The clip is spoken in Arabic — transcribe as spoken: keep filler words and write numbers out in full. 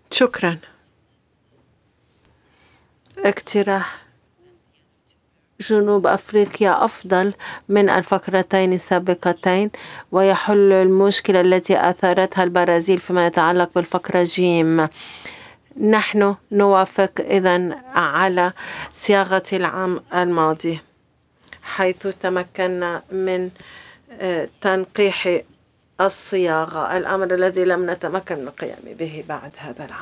شكرا. اقتراح جنوب أفريقيا أفضل من الفقرتين السابقتين ويحل المشكلة التي أثارتها البرازيل فيما يتعلق بالفقرة جيم. نحن نوافق إذن على صياغة العام الماضي حيث تمكنا من تنقيح الصياغة، الأمر الذي لم نتمكن من القيام به بعد هذا العام.